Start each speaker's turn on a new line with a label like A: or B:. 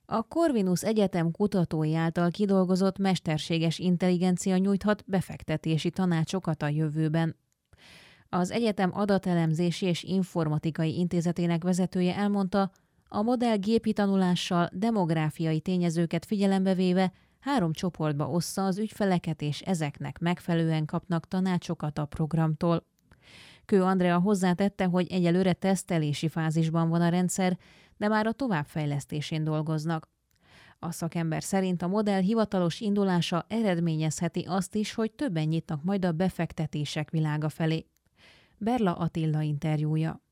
A: A Corvinus Egyetem kutatói által kidolgozott mesterséges intelligencia nyújthat befektetési tanácsokat a jövőben. Az egyetem adatelemzési és informatikai intézetének vezetője elmondta, a modell gépi tanulással demográfiai tényezőket figyelembe véve 3 csoportba ossza az ügyfeleket, és ezeknek megfelelően kapnak tanácsokat a programtól. Kő Andrea hozzátette, hogy egyelőre tesztelési fázisban van a rendszer, de már a továbbfejlesztésén dolgoznak. A szakember szerint a modell hivatalos indulása eredményezheti azt is, hogy többen nyitnak majd a befektetések világa felé. Berla Attila interjúja.